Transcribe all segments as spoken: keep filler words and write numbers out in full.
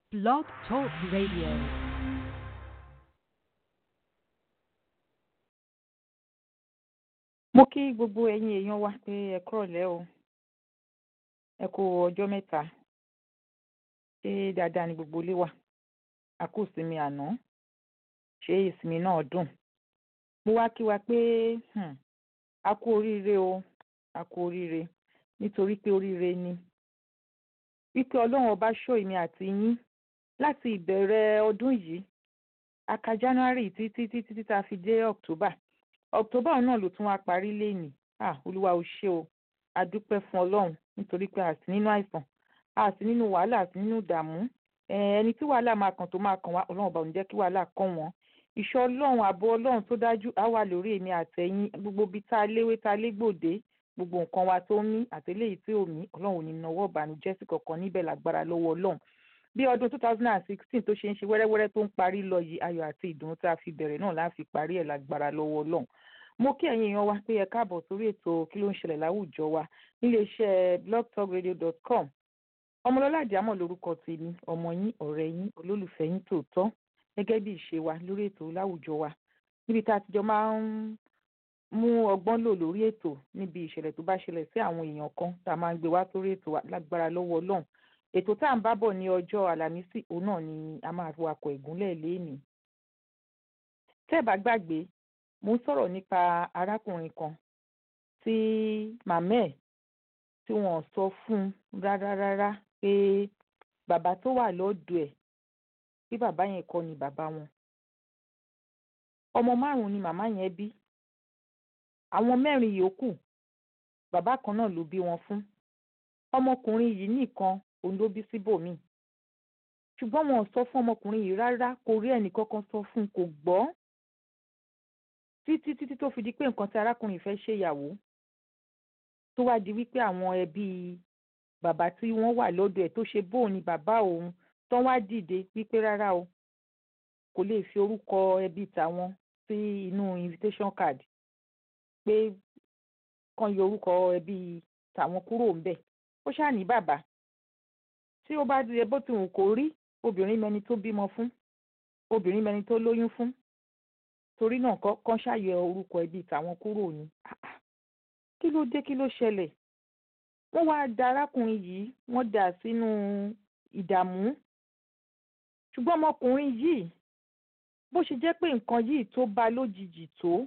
Blog Talk Radio. Mo kí gbogbo ẹ̀yin èèyàn wa pé ẹ kúrọ̀lẹ́ o. Ẹ kú ọjọ́ mẹ́ta. Ṣé dáadáa ni gbogbo ilé wa? A kú ìsinmi àná. Ṣé ìsinmi náà dùn? Mo wá kí wa pé hmm, a kú oríire o. A kú oríire nítorí pé oríire ni. Wípé Ọlọ́run ọba ṣọ́ èmi àti yín láti ìbẹ̀rẹ̀ ọdún yìí. A ka January títí títí títí tá a fi dé October. October náà ló tún wá parí lénìí. Ah, Olúwa ò ṣé o. A dúpẹ́ fún Ọlọ́run nítorí pé a sì nínú àìsàn, a sì nínú wàhálà, a sì nínú ìdààmú. Ẹni tí wàhálà máa kàn tó máa kàn wá, Ọlọ́run ọba ò ní jẹ́ kí wàhálà kàn wọ́n. Ìṣọ́ Ọlọ́run, ààbò Ọlọ́run tó dájú á wà lórí èmi àtẹ̀yin. Gbogbo ibi tá a léwé tá a légbòde, gbogbo nǹkan wa tó mí àtẹléyìí tí ò mí, Ọlọ́run ò ní nawọ́ ìbànújẹ́ sí kankan níbẹ̀ lágbára lọ́wọ́ Ọlọ́run. Bí ọdún two thousand sixteen tó ṣe ń ṣe wẹ́rẹ́wẹ́rẹ́ tó ń parí lọ yìí, ayọ̀ àti ìdùnnú tá a fi bẹ̀rẹ̀ náà la fi parí ẹ̀ lágbára lọ́wọ́ Ọlọ́run. Mo kí ẹ̀yin èèyàn wa pé ẹ káàbọ̀ sórí ètò kí ló ń ṣẹlẹ̀ láwùjọ wa níléeṣẹ́ blog talk radio dot com. Ọmọlọ́lá Àdìámọ̀ lórúkọ tèmi, ọmọ yín, ọ̀rẹ́ yín, olólùfẹ́ yín tòótọ́, gẹ́gẹ́ bí ìṣe wa lórí ètò láwùjọ wa, níbi tá a ti jọ máa ń mú ọgbọ́n lò lórí ètò níbi ìṣẹ̀lẹ̀ tó bá ṣẹlẹ̀ sí àwọn èèyàn kan tá a máa ń gbé wá sórí ètò wa lágbára lọ́wọ́ Ọlọ́run. Ètò tá à ń bá bọ̀ ní ọjọ́ Àlàmísì òun náà ni a máa fi wakọ̀ ìgúnlẹ̀ lénìí. Tẹ́ ẹ bá gbàgbé, mo ń sọ̀rọ̀ nípa arákùnrin kan tí màmá ẹ̀ tí wọ́n sọ fún un rárá rárá pé bàbá tó wà lọ́dọ̀ ẹ̀ pé bàbá yẹn kọ́ ni bàbá wọn. Ọmọ márùn-ún ni màmá yẹn bí. Àwọn mẹ́rin yòókù bàbá kan náà ló bí wọn fún. Ọmọkùnrin yìí nìkan òun ló bí síbòmíì. Ṣùgbọ́n wọn ò sọ fún ọmọkùnrin yìí rárá, kò rí ẹnì kankan sọ fún un, kò gbọ́. Títí títí tó fi di pé nǹkan tí arákùnrin fẹ́ ṣe ìyàwó tó wá di wípé àwọn ẹbí bàbá tí wọ́n wà lọ́dọ̀ ẹ̀ tó ṣe bóun ni bàbá òun tán wá dìde wípé rárá o, kò lè fi orúkọ ẹbí tàwọn sí inú invitation card, pé kán yọ orúkọ ẹbí tàwọn kúrò ńbẹ̀. Ó ṣáà ní bàbá tí ó bá di bó ti wù kó rí, obìnrin mẹni tó bímọ fún, obìnrin mẹni tó lóyún fún, torí náà kán ṣàyẹ orúkọ ẹbí tàwọn kúrò ní. Kí ló dé, kí ló ṣẹlẹ̀? Wọ́n wá da arákùnrin yìí, wọ́n dà sínú ìdààmú. Ṣùgbọ́n ọmọkùnrin yìí, bó ṣe jẹ́ pé nǹkan yìí tó bá lójijì tó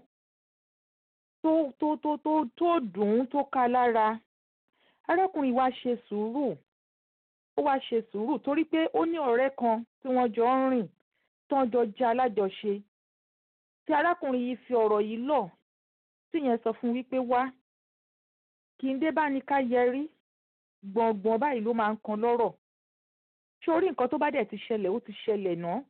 tó tó tó tó tó dùn ún tó ká lára, arákùnrin wá ṣe sùúrù. Ó wá ṣe sùúrù torí pé ó ní ọ̀rẹ́ kan tí wọ́n jọ ń rìn, tán jọ jẹ́ alájọṣe. Tí arákùnrin yìí fi ọ̀rọ̀ yìí lọ̀, tí yẹn sọ fún wípé wá, kì í dé bá ní ká yẹrí, gbọ̀ngbọ̀n báyìí ló máa ń kan lọ́rọ̀. Ṣé orí nǹkan tó bá dẹ̀ ti ṣẹlẹ̀, ó ti ṣẹlẹ̀ náà.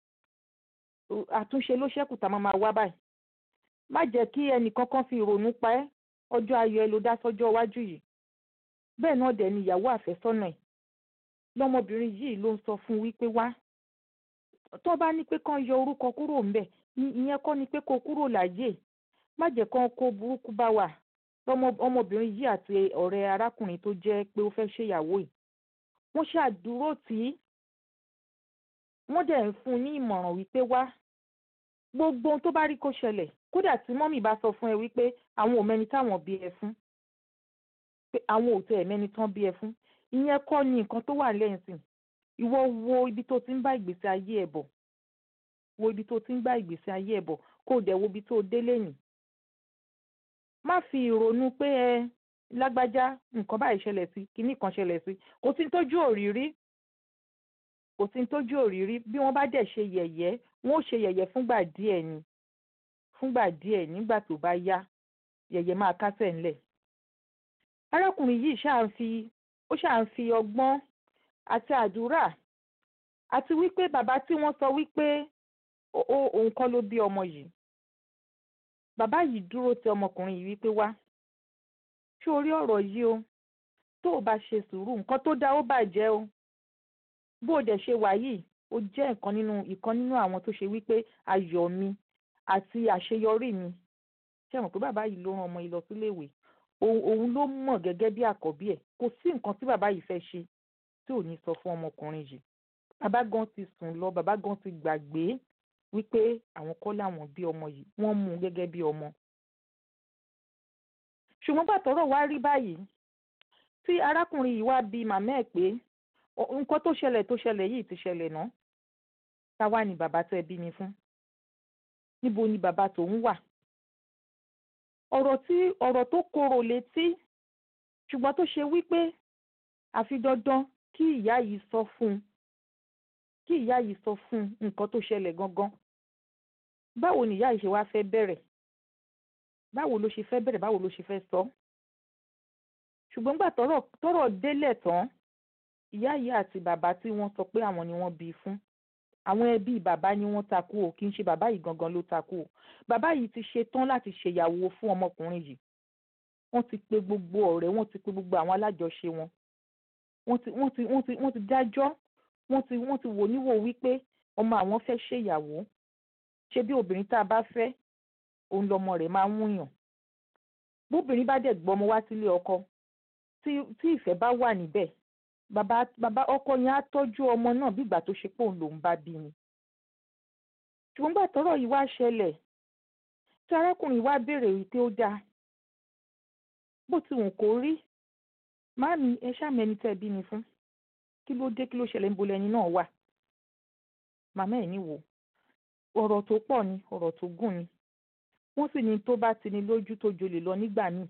Àtúnṣe ló ṣẹ́kù tá a máa máa wá báyìí. Má jẹ́ kí ẹnì kankan fi ìrònú pa ẹ́, ọjọ́ ayọ̀ ẹ ló dá sọ́jọ́ iwájú yìí. Bẹ́ẹ̀ náà dẹ̀ ni ìyàwó àfẹ́sọ́nà ẹ̀. Lọ́mọbìnrin yìí ló ń sọ fún wípé wá, tó bá ní pé kán yọ orúkọ kúrò ńbẹ̀, ìyẹn kọ́ ni pé kó kúrò láyé. Má jẹ́ kán kó burúkú bá wà. Ọmọbìnrin yìí àti ọ̀rẹ́ arákùnrin tó jẹ́ pé ó fẹ́ ṣèyàwó yìí, wọ́n ṣàdúró tì í. Wọ́n dẹ̀ ń fún un ní ìmọ̀ràn wípé wá, gbogbo ohun tó bá rí kó ṣẹlẹ̀, kódà tí mọ́mì bá sọ fún ẹ wípé àwọn ò mẹ́ni táwọn bí ẹ fún, pé àwọn ò tẹ ẹ̀ mẹ́ni tán bí ẹ fún, ìyẹn kọ́ ni nǹkan tó wà lẹ́yìn sìn. Ìwọ wo ibi tó ti ń bá ìgbésí ayé ẹ̀ bọ̀, wo ibi tó ti ń bá ìgbésí ayé ẹ̀ bọ̀, kó dẹ̀ wo ibi tó dé lẹ́yìn. Má fi ìrònú pé ẹ lágbájá nǹkan báyìí ṣẹlẹ̀ sí, kinní kan ṣẹlẹ̀ sí, kò sí ní tójú òrírí, kò sí ní tójú òrírí. Bí wọ́n bá dẹ̀ ṣe yẹ̀yẹ́, wọ́n ó ṣe yẹ̀yẹ́ fúngbà díẹ̀ ni, fúngbà díẹ̀. Nígbà tó bá yá, yẹ̀yẹ́ máa kásẹ̀ ńlẹ̀. Arákùnrin yìí ṣáà ń fi ó ṣáà ń fi ọgbọ́n àti àdúrà àti wípé bàbá tí wọ́n sọ wípé òun kọ́ ló bí ọmọ yìí. Bàbá yìí dúró ti ọmọkùnrin yìí wípé wá, ṣé o rí ọ̀rọ̀ yìí o? Tó o bá ṣe sùúrù, nǹkan tó dá ó bàjẹ́ o. Bó o dẹ̀ ṣe wà yìí, ó jẹ́ nǹkan nínú ìkan nínú àwọn tó ṣe wípé ayọ̀ mi àti àṣeyọrí mi. Ṣé mọ̀ pé bàbá yìí ló rán ọmọ yìí lọ síléèwé? Òun ló mọ̀ gẹ́gẹ́ bí àkọ́bí ẹ̀. Kò sí nǹkan tí bàbá yìí fẹ́ ṣe tí ò ní sọ fún ọmọkùnrin yìí. bàbá gan ti sùn lọ, bàbá gan ti gbàgbé wípé àwọn kọ́ làwọn bí ọmọ yìí, wọ́n mú un gẹ́gẹ́ bí ọmọ. ṣùgbọ́n gbàtọ́rọ̀ wá rí báyìí tí arákùnrin yìí wá bi màmá ẹ̀ pé nǹkan tó ṣẹlẹ̀ tó ṣẹlẹ̀ yìí ti ṣẹlẹ̀ náà, táwa ni bàbá tẹ́ bí mi fún, níbo ni bàbá tòun wà. ọ̀rọ̀ tí ọ̀rọ̀ tó korò létí, ṣùgbọ́n tó ṣe wípé àfi dandan kí ìyá yìí sọ fún un kí ìyá yìí sọ fún un nǹkan tó ṣẹlẹ̀ gangan. báwo ni ìyá yìí ṣe wá fẹ́ bẹ̀rẹ̀ báwo ló ṣe fẹ́ bẹ̀rẹ̀ báwo ló ṣe fẹ́ sọ. ṣùgbọ́n gbà tọ́rọ̀ tọ́rọ̀ délẹ̀ tán, ìyá yìí àti bàbá tí wọ́n sọ pé àwọn ni wọ́n bí i fún, àwọn ẹbí bàbá ni wọ́n takú o, kì í ṣe bàbá yìí gangan ló takú o. bàbá yìí ti ṣe tán láti ṣèyàwó fún ọmọkùnrin yìí. wọ́n ti pe gbogbo ọ̀rẹ́, wọ́n ti pe gbogbo àwọn alájọṣe wọn. wọ́n ti wọ́n ti wọ́n ti wọ́n ti dájọ́, wọ́n ti wọ́n ti wò níwò wípé ọmọ àwọn fẹ́ ṣèyàwó. ṣé bí obìnrin tá a bá fẹ́, òun lọmọ rẹ̀ máa ń wúyàn. bóbìnrin bá dẹ̀ gbọ́mọ wá sílé ọkọ, tí tí ìfẹ́ bá wà níbẹ̀, bàbá bàbá ọkọ yẹn á tọ́jú ọmọ náà bí ìgbà tó ṣe pé òun lòún bá bí ni. ṣùgbọ́n gbà tọ́rọ̀ yìí wá ṣẹlẹ̀, tí arákùnrin wá béèrè wípé ó dáa, bó ti wù kó rí, màámi ẹ ṣàmẹ́ni tẹ́ bí mi fún, kí ló dé kí ló ṣẹlẹ̀ níbo lẹni náà wà. màmá ẹ̀ ní wò ọ̀rọ̀ tó pọ̀ ni, ọ̀rọ̀ tó gùn ni. wọ́n sì ní tó bá ti ní lójú tó jolè lọ nígbà míì.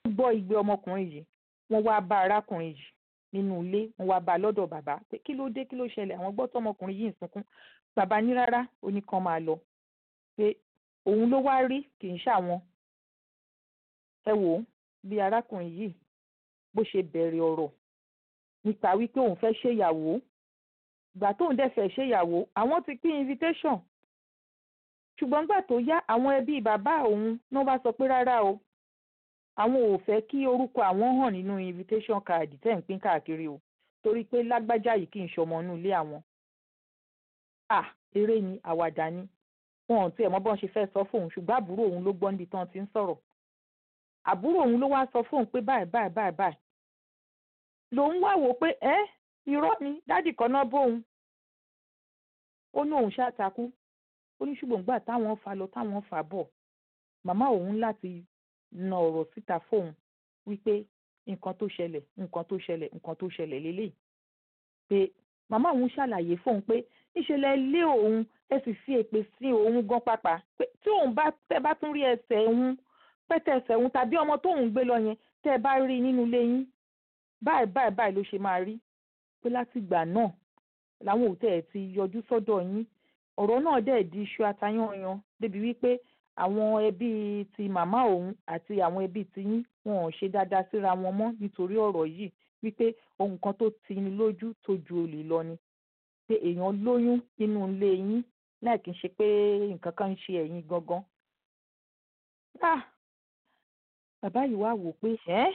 gbọ́ igbe ọmọkùnrin yìí wọ́n wá bá arákùnrin yìí nínú ilé, wọ́n wá bá a lọ́dọ̀ bàbá pé kí ló dé kí ló ṣẹlẹ̀, àwọn gbọ́ tọmọkùnrin yìí ń sunkún. Bàbá ní rárá, ó ní kán máa lọ pé òun ló wá rí kì í ṣàwọn. Ẹ wò ó bí arákùnrin yìí bó ṣe bẹ̀rẹ̀ ọ̀rọ̀ nípa wípé òun fẹ́ ṣèyàwó. Ìgbà tóun dẹ̀ fẹ́ ṣèyàwó àwọn ti pín invitation, ṣùgbọ́n gbà tó yá àwọn ẹbí bàbá òun náà bá sọ pé rárá o, àwọn ò fẹ́ kí orúkọ àwọn hàn nínú invitation card tẹ́ ń pín káàkiri o, torí pé lágbájá yìí kì í ṣọmọ inú ilé àwọn. À eré ni àwàdà ni wọn ò tiẹ̀ mọ̀ bọ́n ṣe fẹ́ sọ fóun, ṣùgbọ́n àbúrò òun ló gbọ́ níbi tán ti ń sọ̀rọ̀. Àbúrò òun ló wá sọ fóun pé báyìí báyìí báyìí báyìí. Lòun wá wò pé ẹ́ irọ́ ni dádì kan náà bóun. Ó ní òun ṣàtakú. Ó ní ṣùgbọ́n gbà táwọn fà lọ táwọn fà bọ̀ màmá òun láti na ọ̀rọ̀ síta fóun wípé nǹkan tó ṣẹlẹ̀ nǹkan tó ṣẹlẹ̀ nǹkan tó ṣẹlẹ̀ lélẹ́yìí. Pé màmá òun ṣàlàyé fóun pé níṣẹlẹ̀ lé òun ẹ sì fi èpè sí òun gan pàpà pé tí òun bá tẹ́ bá tún rí ẹsẹ̀ òun pẹ́tẹ́ ẹsẹ̀ òun tàbí ọmọ tóun gbé lọ yẹn tẹ́ ẹ bá rí nínú ilé yín báyìí báyìí báyìí ló ṣe máa rí. Pé láti ìgbà náà làwọn òtẹ́ ẹ̀ ti yọjú sọ́dọ̀ yín. Ọ̀rọ̀ náà dẹ̀ di iṣu atayanyan débi wípé àwọn ẹbí ti màmá òun àti àwọn ẹbí ti yín wọn ò ṣe dáadáa síra wọn mọ́ nítorí ọ̀rọ̀ yìí wípé ohun kan tó ti ní lójú tó ju olè lọ ni. Pé èèyàn lóyún nínú ilé yín láì kí n ṣe pé nǹkan kan ń ṣe ẹ̀yin gangan. Ah! Bàbá yìí wá wò pé ẹ́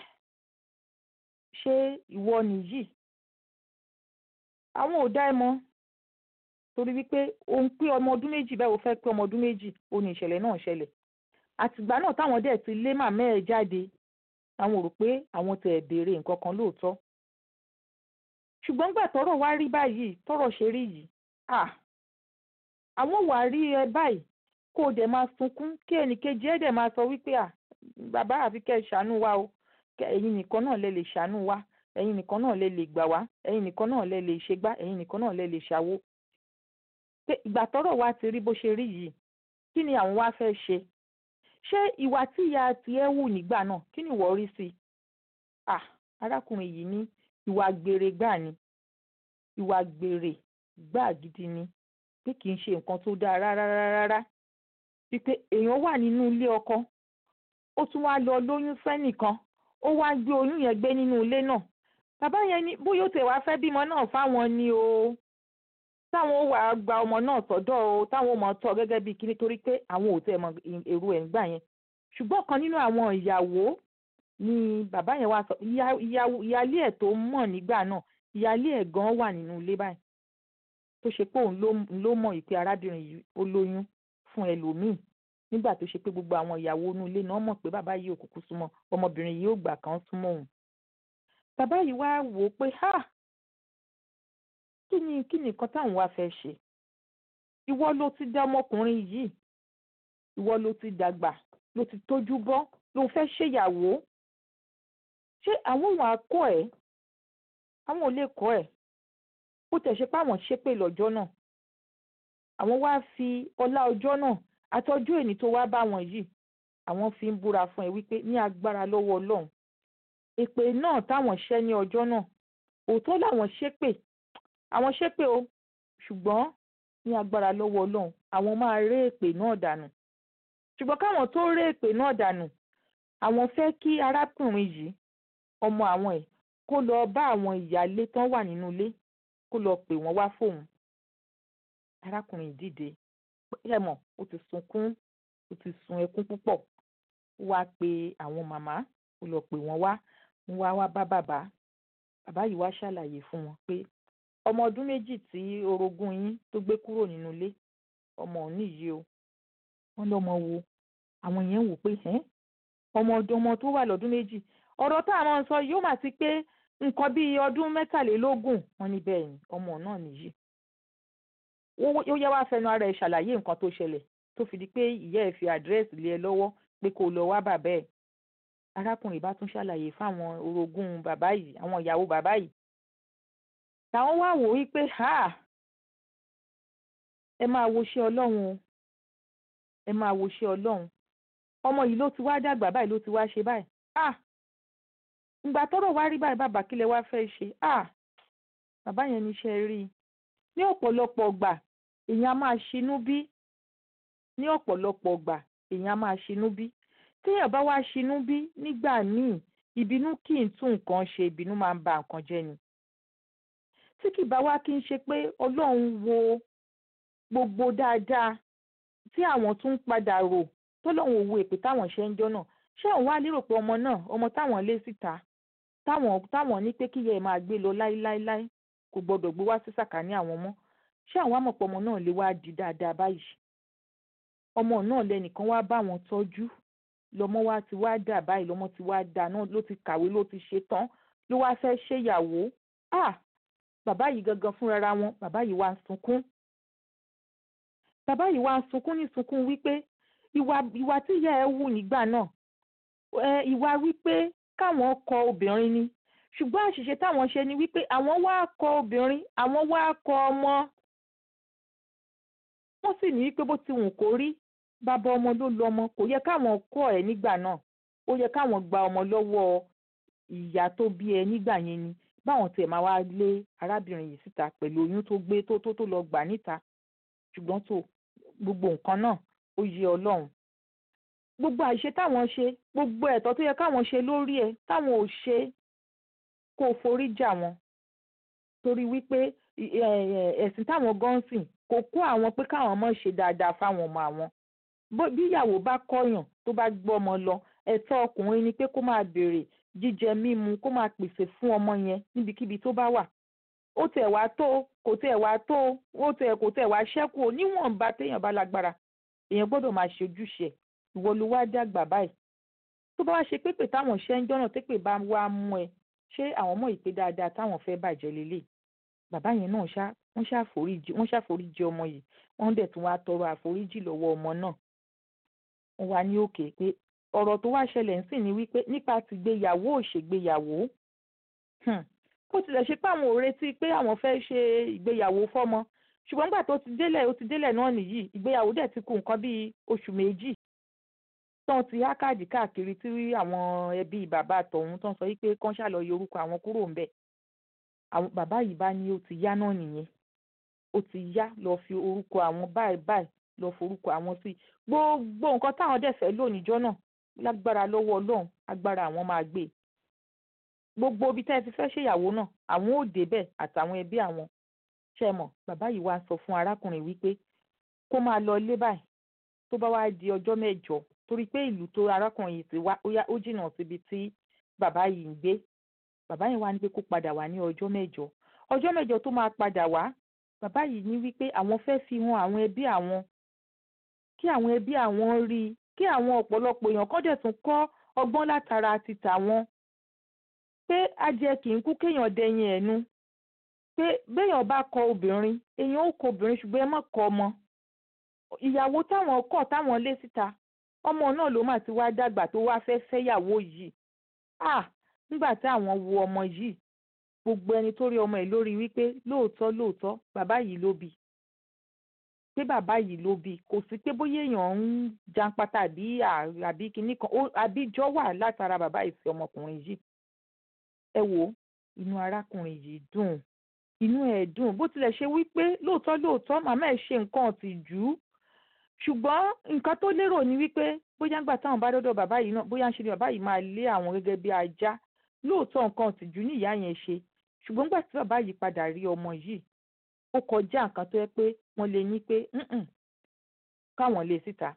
ṣé ìwọ nìyí? Àwọn ò dá ẹ mọ̀ torí wípé òun pé ọmọ ọdún méjì báwo fẹ́ pé ọmọ ọdún méjì ó ní ìṣẹ̀lẹ̀ náà ṣẹlẹ̀. Àtìgbà náà táwọn dẹ̀ ti lé màmá ẹ̀ jáde àwọn rò pé àwọn tẹ̀ béèrè nǹkan kan lóòótọ́. Ṣùgbọ́n gbà tọ́rọ̀ wá rí báyìí tọ́rọ̀ ṣe rí yìí à àwọn wà rí ẹ báyìí kó o dẹ̀ máa sunkún kí ẹnìkejì ẹ̀ dẹ̀ máa sọ wípé à bàbá àfi kẹ́ ẹ ṣàánú wa o ẹ̀yin nìkan náà lẹ lè ṣàánú wa ẹ̀yin nìkan náà lẹ lè gbà wá ẹ̀yin nìkan náà lẹ lè ṣe gbá ẹ̀yin nìkan náà lẹ lè ṣàwo. Pé ìgbà tọ́rọ̀ wá ti rí bó ṣe rí yìí kí ni àwọn wá fẹ́ ṣe? Ṣé ìwà tí ìyá tiẹ̀ wù nígbà náà kí ni ìwọ rí sí i? À arákùnrin yìí ní ìwà gbèrè gbà ni ìwà gbèrè gbà gidi ni pé kì í ṣe nǹkan tó dáa rárá rárá. Wípé èèyàn wà nínú ilé ọkọ ó tún wá lọ lóyún fẹ́nìkan ó wá gbé oyún yẹn gbé nínú ilé náà. Bàbá yẹn ní bóyá ó tẹ̀ wá fẹ́ bímọ náà fáwọn ni o táwọn ó wà gba ọmọ náà sọ́dọ̀ o táwọn ó mọ tọ́ gẹ́gẹ́ bíi kíní torí pé àwọn ò tẹ̀ mọ èrò ẹ̀ ń gbà yẹn. Ṣùgbọ́n kan nínú àwọn ìyàwó ni bàbá yẹn wá sọ ìyálé ẹ̀ tó mọ̀ nígbà náà ìyálé ẹ̀ gan wà nínú ilé báyìí tó ṣe pé òun ló mọ̀ ìpè arábìnrin yìí ó lóyún fún ẹlòmíì nígbà tó ṣe pé gbogbo àwọn ìyàwó inú ilé náà mọ̀ pé bàbá yìí ò kúkú súnmọ́ ọmọbìnrin yìí ò gbà kàn súnmọ́ òun. Bàbá yìí wá wò ó pé ha kí ni kí ni nǹkan táwọn wá fẹ́ ṣe? Ìwọ ló ti dá ọmọkùnrin yìí ìwọ ló ti dàgbà ló ti tójú bọ́ ló fẹ́ ṣèyàwó. Ṣé àwọn wà á kọ́ ẹ̀? Àwọn ò lè kọ́ ẹ̀. Ó tẹ̀ ṣe pé àwọn ṣépè lọ́jọ́ náà. Àwọn wá fi ọlá ọjọ́ náà àtọ́jú èní tó wá bá wọn yìí àwọn fi ń búra fún ẹ wípé ní agbára lọ́wọ́ Ọlọ́run èpè náà táwọn ṣẹ́ ní ọjọ́ náà òótọ́ làwọn ṣépè àwọn ṣépè o ṣùgbọ́n ní agbára lọ́wọ́ Ọlọ́run àwọn máa ré èpè náà dànù. Ṣùgbọ́n káwọn tó ré èpè náà dànù àwọn fẹ́ kí arákùnrin yìí ọmọ àwọn ẹ̀ kó lọ bá àwọn ìyálé tán wà nínú ilé kó lọ pè wọ́n wá fóun. Arákùnrin dìde ẹ mọ̀ ó ti sunkún ó ti sun ẹkún púpọ̀ ó wá pe àwọn màmá ó lọ pè wọ́n wá wọ́n wá wá bá bàbá. Bàbá yìí wá ṣàlàyé fún wọn pé ọmọ ọdún méjì tí orogún yín tó gbé kúrò nínú ilé ọmọ òní yìí o. Wọ́n lọ́mọ wo àwọn yẹn wò pé ẹ́ ọmọ ọdún ọmọ tó wà lọ́dún méjì ọ̀rọ̀ tá a máa ń sọ yóò máa ti pé nǹkan bíi ọdún mẹ́tàlélógún wọn ní bẹ́ẹ̀ ni ọmọ náà nìyí. Ó yẹ wá fẹnu ara ẹ̀ ṣàlàyé nǹkan tó ṣẹlẹ̀ tó fi di pé ìyá ẹ̀ fi àdírẹ́sì lé ẹ lọ́wọ́ pé kó lọ wá bàbá ẹ̀. Arákùnrin bá tún ṣàlàyé fáwọn orogún bàbá yìí àwọn ìyàwó bàbá yìí. Táwọn wá wò wípé ha ẹ máa wo ṣẹ́ Ọlọ́run o ẹ máa wo ṣẹ́ Ọlọ́run ọmọ yìí ló ti wá dàgbà báyìí ló ti wá ṣe báyìí ah ìgbà tọ́rọ̀ wá rí báyìí bàbá kílẹ̀ wá fẹ́ ṣe ah bàbá yẹn níṣẹ́ rí i ní ọ̀pọ̀lọpọ̀ ọgbà èèyàn á máa ṣinú bí ní ọ̀pọ̀lọpọ̀ ọgbà èèyàn á máa ṣinú bí téèyàn bá wá ṣinú bí nígbà míì ìbínú kì í tún nǹkan ṣe ìbínú máa ń ba nǹkan jẹ́ ni tí kì bá wá kí n ṣe pé Ọlọ́run wo gbogbo dáadáa tí àwọn tún ń padà rò tọ́lọ́run ò wo èpè táwọn ṣe ń jọ́ náà ṣé òun wá lérò pé ọmọ náà ọmọ táwọn lé síta táwọn táwọn ní pé kíyẹ máa gbé lọ láíláíláí kò gbọdọ̀ gbé wá sí sàkání àwọn mọ́ ṣé àwọn àmọ̀pọ̀ ọmọ náà lè wá di dáadáa báyìí ọmọ náà lẹ́nìkan wá bá wọn tọ́jú lọ́mọ wá ti wá dà báyìí lọ́mọ ti wá dà náà ló ti kàwé ló ti ṣe tán ló wá fẹ́ ṣèyàwó ah bàbá yìí gangan fúnra wọn bàbá yìí wá ń sunkún bàbá yìí wá ń sunkún ní sunkún wípé ìwà ìwà tí ìyá ẹ wù nígbà náà ẹ ìwà wípé káwọn kọ obìnrin ni ṣùgbọ́n àṣìṣe táwọn ṣe ni wípé àwọn wá kọ obìnrin àwọn wá kọ ọmọ wọ́n sì ní wípé bó ti wù kó rí bàbá ọmọ ló lu ọmọ kò yẹ káwọn kọ ẹ nígbà náà ó yẹ káwọn gba ọmọ lọ́wọ́ ìyá tó bí ẹ nígbà yẹn ni báwọn tiẹ̀ máa wá lé arábìnrin yìí síta pẹ̀lú oyún tó gbé tó tó tó lọ gbà níta ṣùgbọ́n tó gbogbo nǹkan náà ó yẹ Ọlọ́run gbogbo àìṣe táwọn ṣe gbogbo ẹ̀tọ́ tó yẹ káwọn ṣe lórí ẹ̀ táwọn ò ṣe kó forí jà wọn torí wípé ẹ̀sìn táwọn gan sìn kò kó àwọn pé káwọn mọ̀ ṣe dáadáa fáwọn ọmọ àwọn bí ìyàwó bá kọ̀yàn tó bá gbọ́ ọmọ lọ ẹ̀tọ́ ọkùnrin ni pé kó máa béèrè jíjẹ mímu kó máa pèsè fún ọmọ yẹn níbikíbi tó bá wà ó tẹ̀ wá tó kò tẹ̀ wá tó ó tẹ̀ kò tẹ̀ wá ṣẹ́kù níwọ̀nba téèyàn bá lágbára èèyàn gbọ́dọ̀ máa ṣe ojúṣe ìwọ ló wá dàgbà báyìí tó bá wá ṣe pépè táwọn ṣe ń jọ́nà tépè bá wá mú ẹ ṣé àwọn ọmọ ìpè dáadáa táwọn fẹ́ bàjẹ́ lélẹ̀ bàbá yẹn náà ṣá wọ́n ṣàforíjì wọ́n ṣàforíjì ọmọ yìí wọ́n dẹ̀ tún wá tọrọ àforíjì lọ́wọ́ ọmọ náà wọ́n wá ní òkè pé ọ̀rọ̀ tó wá ṣẹlẹ̀ ń sìn ní wípé nípa ti gbéyàwó òṣègbéyàwó kó tilẹ̀ ṣe pé àwọn ò retí pé àwọn fẹ́ ṣe ìgbéyàwó fọ́mọ ṣùgbọ́n nígbà tó ti délẹ̀ ó ti délẹ̀ náà nìyí ìgbéyàwó dẹ̀ ti kù nǹkan bíi oṣù méjì tán ti há káàdì káàkiri tí àwọn ẹbí bàbá àtọ̀hún tán sọ wípé kán ṣàlọ yọ orúkọ àwọn kúrò ńbẹ̀ àwọn bàbá yìí bá ní ó ti yá náà nìyẹn ó ti yá lọ fi orúkọ àwọn báyìí báyìí lọ forúkọ àwọn sí gbogbo nǹkan táwọn dẹ̀ fẹ́ lò níjọ́ náà lágbára lọ́wọ́ Ọlọ́run agbára àwọn máa gbé gbogbo ibi tẹ́ ẹ ti fẹ́ ṣèyàwó náà àwọn ò débẹ̀ àtàwọn ẹbí àwọn ṣe mọ̀ bàbá yìí wá sọ fún arákùnrin wípé kó máa lọ ilé báyìí tó bá wá di ọjọ́ mẹ́jọ torí pé ìlú tó arákùnrin yìí ti wá ó jìnnà síbi tí bàbá yìí ń gbé bàbá yìí wá ní pé kó padà wá ní ọjọ́ mẹ́jọ ọjọ́ mẹ́jọ tó máa padà wá bàbá yìí ní wípé àwọn fẹ́ fi hàn àwọn ẹbí àwọn kí àwọn ẹbí àwọn rí i kí àwọn ọ̀pọ̀lọpọ̀ èèyàn kọ́ dẹ̀ tún kọ́ ọgbọ́n látara ti tàwọn pé ajẹ kì í kú kéèyàn dẹyin ẹ̀nu pé béèyàn bá kọ obìnrin èèyàn ó kọ obìnrin ṣùgbọ́n ẹ má kọ ọmọ ìyàwó táwọn kọ̀ táwọn lé síta ọmọ náà ló mà ti wá dàgbà tó wá fẹ́ fẹ́yàwó yìí ah nígbà tí àwọn wo ọmọ yìí gbogbo ẹni tó rí ọmọ ẹ̀ lórí wípé lóòótọ́ lóòótọ́ bàbá yìí ló bí pé bàbá yìí ló bí kò sí pé bóyá èèyàn ń janpata àbí àbí kinní kan àbíjọ wà látara bàbá ìfẹ́ ọmọkùnrin yìí ẹ wò inú arákùnrin yìí dùn inú ẹ̀ dùn bó tilẹ̀ ṣe wípé lóòótọ́ lóòótọ́ màmá ẹ̀ ṣe nǹkan ọ̀tìjú ṣùgbọ́n nǹkan tó lérò ni wípé bóyá ńgbà táwọn bá dọ́dọ̀ bàbá yìí náà bóyá ń ṣe ni bàbá yìí máa lé àwọn gẹ́gẹ́ bí ajá lóòótọ́ nǹkan ọ̀tìjú ní ìyá yẹn ṣe ṣùgbọ́n ńgbà tí bàbá yìí padà rí ọmọ yìí ó kọjá nǹkan tó yẹ pé wọ́n lè ní pé káwọn lè síta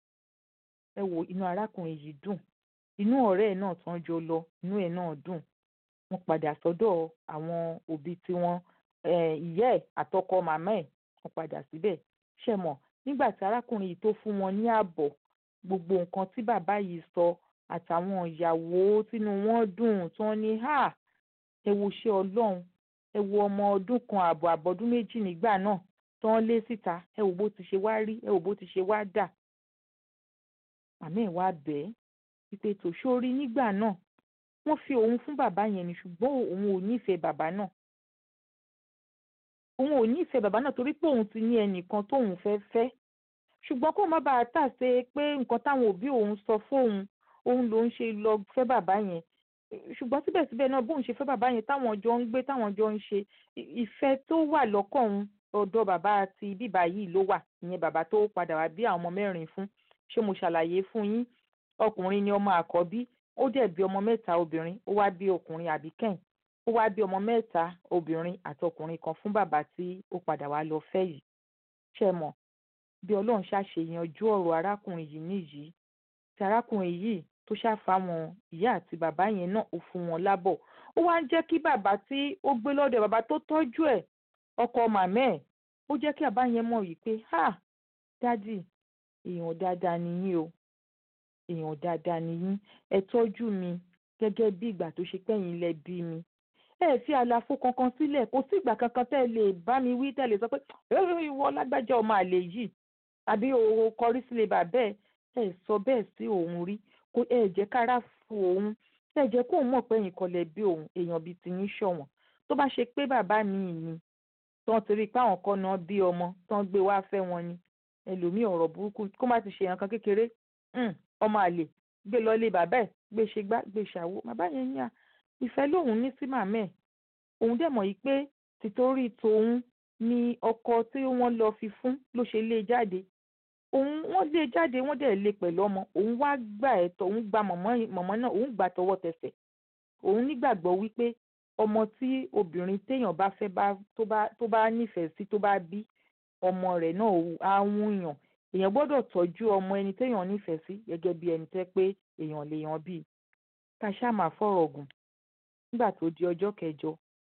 ẹ wo inú arákùnrin yìí dùn inú ọ̀rẹ́ ẹ̀ náà tán jọ lọ inú ẹ̀ náà dùn wọ́n padà sọ́dọ̀ àwọn òbí tiwọn ìyá ẹ̀ àtọkọ màmá ẹ̀ wọ́n padà síbẹ̀ ṣe mọ̀ nígbà tí arákùnrin yìí tó fún wọn ní ààbọ̀ gbogbo nǹkan tí bàbá yìí sọ àtàwọn ìyàwó tínú wọn dùn tí wọ́n ní ha ẹ wo ṣe Ọlọ́run ẹ wo ọmọ ọdún kan ààbọ̀ àbọ̀dún méjì nígbà náà tí wọ́n lé síta ẹ wò bó ti ṣe wá rí ẹ wò bó ti ṣe wá dà màmá ẹ̀ wá bẹ́ẹ̀ wípé tòṣórí nígbà náà wọ́n fi òun fún bàbá yẹn ni ṣùgbọ́n òun ò nífẹ̀ẹ́ bàbá náà òun ò nífẹ̀ẹ́ bàbá náà torí pé òun ti ní ẹnìkan tóun fẹ́ fẹ́ ṣùgbọ́n kó má bàa tà ṣe pé nǹkan táwọn òbí òun sọ fóun òun ló ń ṣe lọ fẹ́ bàbá yẹn ṣùgbọ́n síbẹ̀síbẹ̀ náà bóun ṣe fẹ́ bàbá yẹn táwọn jọ ń gbé táwọn jọ ń ṣe ìfẹ́ tó wà lọ́kàn òun ọ̀dọ̀ bàbá àti bíbá yìí ló wà, ìyẹn bàbá tó padà wá bí àwọn ọmọ mẹ́rin fún. Ṣé mo ṣàlàyé fún yín? Ọkùnrin ni ọmọ àkọ́bí, ó dẹ̀ bí ọmọ mẹ́ta obìnrin, ó wá bí ọkùnrin àbíkẹ́yìn, ó wá bí ọmọ mẹ́ta obìnrin àti ọkùnrin kan fún bàbá tí ó padà wá lọ fẹ́ yìí. Ṣé mọ̀ bí Ọlọ́run ṣàṣe yanjú ọ̀rọ̀ arákùnrin yìí nìyí, tí arákùnrin yìí tó ṣàfàwọn ìyá àti bàbá yẹn náà ó fún wọn lábọ̀. Ó wá ń jẹ́ kí bàbá tí ó gbé lọ́dọ̀ bàbá tó tọ́jú ẹ̀, ọkọ màmá ẹ̀, ó jẹ́ kí bàbá yẹn mọ̀ wípé ha dádì èèyàn dáadáa ni yín o, èèyàn dáadáa ni yín, ẹ tọ́jú mi gẹ́gẹ́ bí ìgbà tó ṣe pẹ́yìn lẹ bí mi. Ẹ fi àlàfo kankan sílẹ̀, kò sí ìgbà kankan tẹ́ ẹ lè bá mi wí, tẹ́ ẹ lè sọ pé ìwọ lágbájá ọmọ àlè yìí tàbí o kọrí sílé bàbá ẹ, ẹ sọ bẹ́ẹ̀ sí òun rí, kó ẹ jẹ́ kára fún òun, ẹ jẹ́ kó mọ̀ pé ẹ̀yin kọ́ lẹ bí òun, èèyàn bíi tiyín ṣọ̀wọ́n. Tó bá ṣe pé bàbá mi ni tán ti rí i pé àwọn kan náà bí ọmọ tán gbé wá fẹ́ wọn ni, ẹlòmíì ọ̀rọ̀ burúkú kó má ti ṣe nǹkan kékeré, ọmọ àlè gbé lọ lé bàbá ẹ̀, gbé ṣe gbá gbé ṣàwo. Bàbá yẹn ní à ìfẹ́ lòun ní sí màmá ẹ̀, òun dẹ̀ mọ̀ yìí pé tìtorí tòun ni ọkọ tí wọ́n lọ fi fún ló ṣe lé jáde. Òun wọ́n lé jáde wọ́n dẹ̀ lé pẹ̀lú ọmọ, òun wá gbà ẹ̀tọ́, òun gba mọ̀mọ́ náà, òun gbà tọwọ́ tẹsẹ̀. Òun nígbàgbọ́ wípé ọmọ tí obìnrin téèyàn bá fẹ́ bá tó bá tó bá nífẹ̀ẹ́ sí tó bá bí, ọmọ rẹ̀ náà á wúyàn. Èèyàn gbọ́dọ̀ tọ́jú ọmọ ẹni téèyàn nífẹ̀ẹ́ sí gẹ́gẹ́ bí ẹni tẹ́ pé èèyàn lè yan bí. Ká ṣáà máa fọ̀rọ̀ gùn. Nígbà tó di ọjọ́ kẹjọ,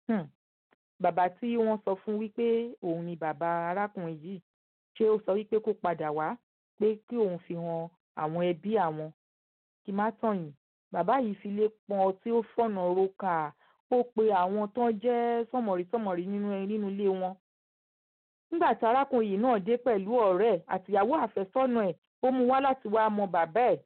bàbá tí wọ́n sọ fún wípé òun ni bàbá arákùnrin yìí, ṣé ó sọ wípé kó padà wá pé kí òun fi hàn àwọn ẹbí àwọn. Kí má tàn yín, bàbá yìí fi lé pọn tí ó fọ̀nà roka, ó pe àwọn tó jẹ́ sọ̀mọ̀rí sọ̀mọ̀rí nínú nínú ilé wọn. Nígbà tí arákùnrin yìí náà dé pẹ̀lú ọ̀rẹ́ ẹ̀ àtìyàwó àfẹ́sọ́nà ẹ̀, ó mú wá láti wá mọ bàbá ẹ̀.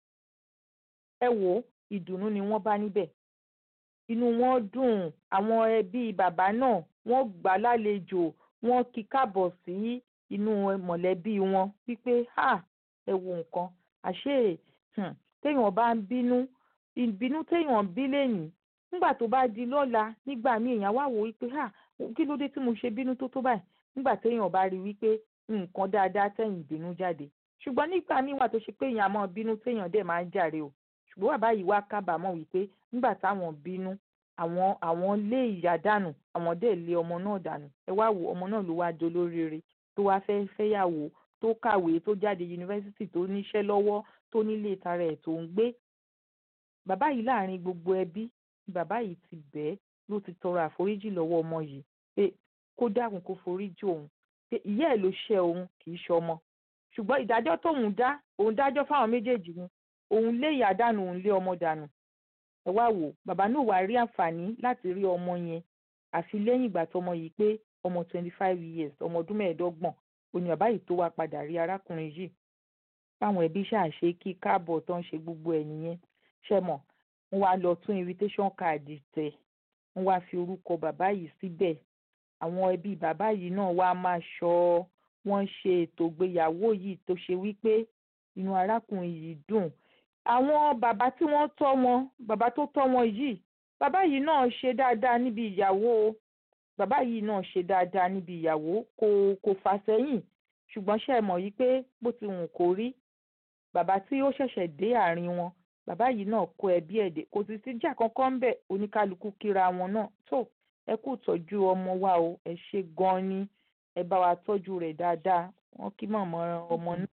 Ẹ wò ó, ìdùnnú ni wọ́n bá níbẹ̀. Inú wọn dùn, àwọn ẹbí bàbá náà wọ́n gbà á lálejò, wọ́n kí káàbọ̀ sí inú mọ̀lẹ́bí wọn wípé ha ẹ wo nǹkan, àṣé téèyàn bá ń bínú, ìbínú téèyàn bí lẹ́yìn nígbà tó bá di lọ́la nígbà míì èèyàn wá wò wípé ha kí ló dé tí mo ṣe bínú tó tó báyìí, nígbà téèyàn bá rí wípé nǹkan dáadáa tẹ̀yìn bínú jáde. Ṣùgbọ́n nígbà míì wà tó ṣe pé èèyàn máa bínú téèyàn dẹ̀ máa ń jàre o. Ṣùgbọ́n bàbá yìí wá kábàámọ̀ wípé nígbà táwọn bínú àwọn àwọn lé ìyá dànù, àwọn dẹ̀ lé ọmọ náà dànù. Ẹ wá wo ọmọ náà ló wá dolóríire tó wá fẹ́ fẹ́yàwó, tó kàwé, tó jáde yunifásítì, tó níṣẹ́ lọ́wọ́, tó nílé tara ẹ̀ tó ń gbé. Bàbá yìí láàrin gbogbo ẹbí ni bàbá yìí ti bẹ́ẹ̀ ló ti tọrọ àforíjì lọ́wọ́ ọmọ yìí pé kó dákun kó foríjì òun, pé ìyá ẹ̀ ló ṣẹ̀ òun kì í ṣọmọ. Ṣùgbọ́n ìdájọ́ tóun dá, òun dájọ́ fáwọn méjèèjì ni, òun lé ìyá dànù, òun lé ọmọ dànù. Ẹ wá wò, bàbá náà wá rí àǹfààní láti rí ọmọ yẹn àfi lẹ́yìn ìgbà tọmọ yìí pé ọmọ twenty five years, ọmọ ọdún mẹ́ẹ̀ẹ́dọ́gbọ̀n, òní bàbá yìí tó wá padà rí arákùnrin yìí. Báwọn ẹbí ṣàṣe kí káàbọ̀ tó ń ṣe gbogbo ẹ̀ nìyẹn. Ṣé mọ̀, wọ́n wá lọ tún invitation card tẹ̀, wọ́n wá fi orúkọ bàbá yìí síbẹ̀. Àwọn ẹbí bàbá yìí náà wá máa ṣọ́, wọ́n ṣe ètò ìgbéyàwó yìí tó ṣe wípé inú arákùnrin yìí dùn. Àwọn bàbá tí wọ́n tọ́ wọn, bàbá tó tọ́ wọn yìí, bàbá yìí náà ṣe dáadáa níbi ìyàwó, bàbá yìí náà ṣe dáadáa níbi ìyàwó, kò kò fà sẹ́yìn. Ṣùgbọ́n ṣé ẹ mọ̀ yìí pé bó ti wùn kó rí, bàbá tí ó ṣẹ̀ṣẹ̀ dé àárín wọn, bàbá yìí náà kó ẹbí ẹ̀ dé, kò sì sí jà kankan ń bẹ̀, oníkálukú kíra wọn náà. tó ẹ kú tọ́jú ọmọ wa o, ẹ ṣe gan-an ni, ẹ bá wa tọ́jú rẹ̀ dáadáa. Wọ́n kí mọ̀mọ́ ọmọ náà.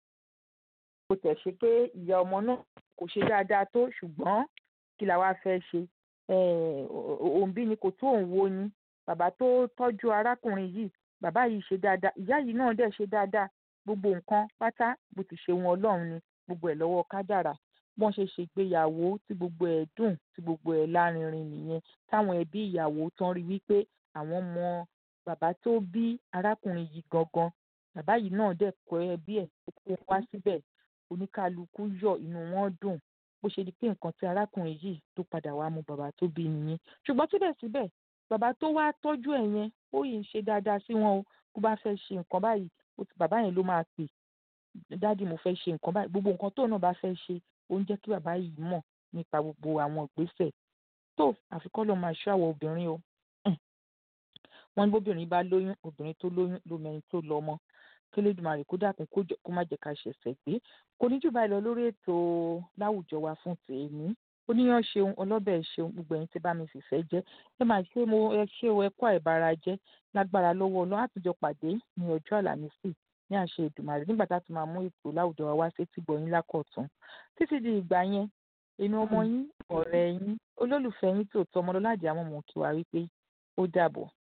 Bó tẹ̀ ṣe pé ìyá ọmọ náà kò ṣe dáadáa tó, ṣùgbọ́n kí la wá fẹ́ ṣe? Òǹbí ni kò tó òun wo ni. Bàbá tó tọ́jú arákùnrin yìí, bàbá yìí ṣe dáadáa, ìyá yìí náà dẹ̀ ṣe dáadáa. Gbogbo nǹkan pátá bó ti ṣe wọn Ọlọ́run ni, gbogbo ẹ̀ lọ́wọ́ kádàrá. Bọ́n ṣe ṣègbéyàwó tí gbogbo ẹ̀ dùn, tí gbogbo ẹ̀ lárinrin nìyẹn. Táwọn ẹbí ìyàwó tán rí wípé àwọn mọ bàbá tó bí arákùnrin yìí gangan. Bàbá yìí náà dẹ̀ kọ́ ẹbí ẹ̀ kó wá síbẹ̀. Oníkálukú yọ̀, inú wọn dùn. Bó ṣe di pé nǹkan tí arákùnrin yìí tó padà wá mú bàbá tó bí nìyẹn. Ṣùgbọ́n síbẹ̀síbẹ̀ bàbá tó wá tọ́jú ẹ̀ yẹn ó yìí ń ṣe dáadáa sí wọn o. Bó bá fẹ́ ṣe nǹkan báyìí, bàbá yẹn ló máa pè, dádì mo fẹ́ ṣe nǹkan báyìí. Gbogbo nǹkan tóun náà bá fẹ́ ṣe ó ń jẹ́ kí bàbá yìí mọ̀ nípa gbogbo àwọn ìgbésẹ̀ tó àfikọ́ ló máa ṣọ́ àwọn obìnrin o. Wọ́n ní bóbìnrin bá lóyún obìnrin tó lóyún ló mẹni tó lọ́mọ k'Elédùmarè kó dákun kó jọ̀ọ́ kó má jẹ́ ká ṣẹ̀ṣẹ̀ gbé. Kò ní jù báyìí lọ lórí ètò láwùjọ wa fún tèmi. Oníyàn ṣeun ọlọ́bẹ̀ ṣeun gbogbo ẹ̀yin tí bá mi fìfẹ́ jẹ́ ẹ máa ṣe mo ẹ ṣe o ẹ kú àìbára jẹ́ lágbára lọ́wọ́ Ọlọ́run àtijọ́ pàdé ní ọjọ́ àlàmísì ní àṣẹ Èdùmàrè nígbà tá a ti máa mú ètò láwùjọ wa wá sétí gbọ̀yìn lákọ̀tún títí di ìgbà yẹn èmi ọmọ yín ọ̀rẹ́ yín olólùfẹ́ yín Tòótọ́ Ọmọlọ́lá Àdìámọ̀ mò ń kí wa wípé ó dàbọ̀.